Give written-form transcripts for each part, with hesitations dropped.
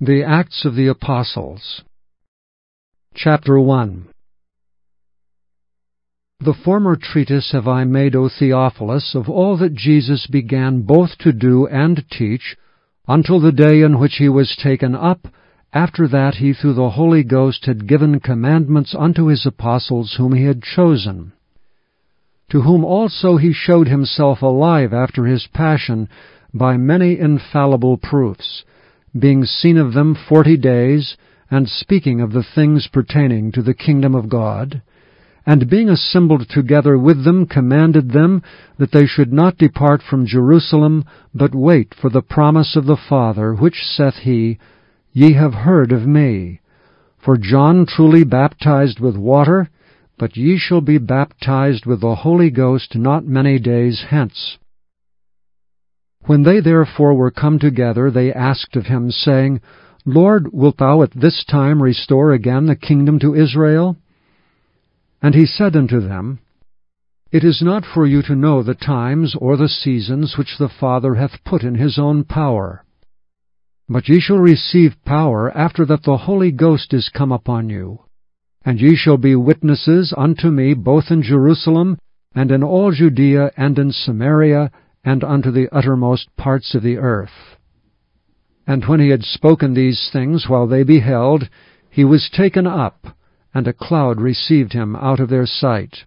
The Acts of the Apostles. Chapter 1. The former treatise have I made, O Theophilus, of all that Jesus began both to do and teach, until the day in which he was taken up, after that he through the Holy Ghost had given commandments unto his apostles whom he had chosen, to whom also he showed himself alive after his passion by many infallible proofs, being seen of them 40 days, and speaking of the things pertaining to the kingdom of God, and being assembled together with them, commanded them that they should not depart from Jerusalem, but wait for the promise of the Father, which saith he, Ye have heard of me. For John truly baptized with water, but ye shall be baptized with the Holy Ghost not many days hence. When they therefore were come together, they asked of him, saying, Lord, wilt thou at this time restore again the kingdom to Israel? And he said unto them, It is not for you to know the times or the seasons which the Father hath put in his own power. But ye shall receive power after that the Holy Ghost is come upon you. And ye shall be witnesses unto me both in Jerusalem, and in all Judea, and in Samaria, and unto the uttermost parts of the earth. And when he had spoken these things while they beheld, he was taken up, and a cloud received him out of their sight.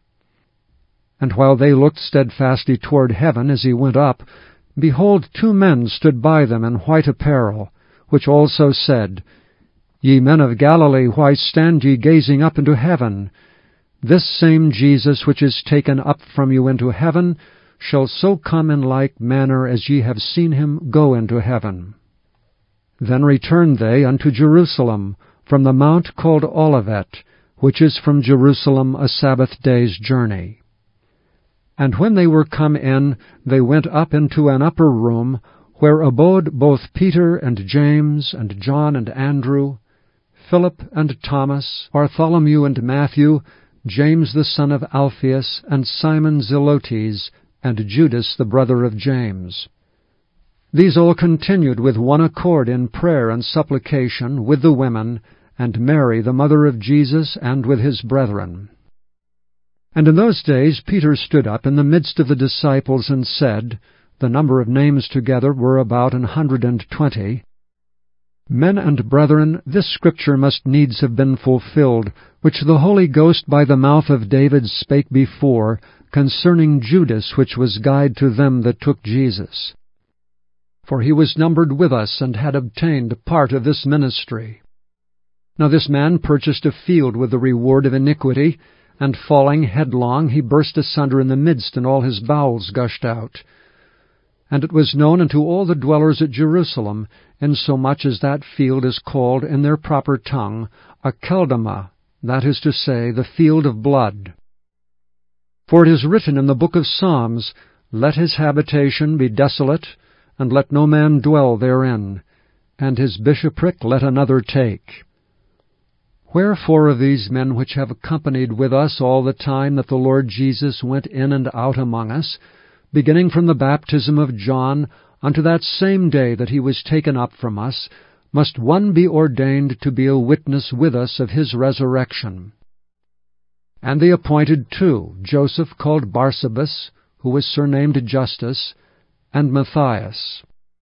And while they looked steadfastly toward heaven as he went up, behold, 2 men stood by them in white apparel, which also said, Ye men of Galilee, why stand ye gazing up into heaven? This same Jesus which is taken up from you into heaven shall so come in like manner as ye have seen him go into heaven. Then returned they unto Jerusalem from the mount called Olivet, which is from Jerusalem a Sabbath day's journey. And when they were come in, they went up into an upper room, where abode both Peter and James and John and Andrew, Philip and Thomas, Bartholomew and Matthew, James the son of Alphaeus, and Simon Zelotes, and Judas the brother of James. These all continued with one accord in prayer and supplication with the women, and Mary the mother of Jesus, and with his brethren. And in those days Peter stood up in the midst of the disciples, and said, the number of names together were about 120, Men and brethren, this scripture must needs have been fulfilled, which the Holy Ghost by the mouth of David spake before, concerning Judas, which was guide to them that took Jesus. For he was numbered with us, and had obtained part of this ministry. Now this man purchased a field with the reward of iniquity, and falling headlong, he burst asunder in the midst, and all his bowels gushed out. And it was known unto all the dwellers at Jerusalem, insomuch as that field is called in their proper tongue Akeldama, that is to say, the field of blood. For it is written in the book of Psalms, Let his habitation be desolate, and let no man dwell therein, and his bishopric let another take. Wherefore of these men which have accompanied with us all the time that the Lord Jesus went in and out among us, beginning from the baptism of John unto that same day that he was taken up from us, must one be ordained to be a witness with us of his resurrection. And they appointed 2, Joseph called Barsabas, who was surnamed Justus, and Matthias.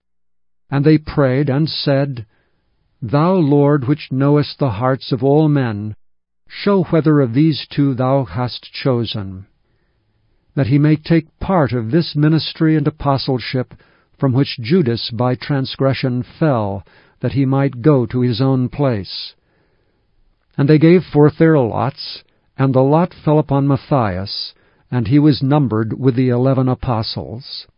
And they prayed and said, Thou, Lord, which knowest the hearts of all men, show whether of these 2 thou hast chosen, that he may take part of this ministry and apostleship, from which Judas by transgression fell, that he might go to his own place. And they gave forth their lots, and the lot fell upon Matthias, and he was numbered with the 11 apostles.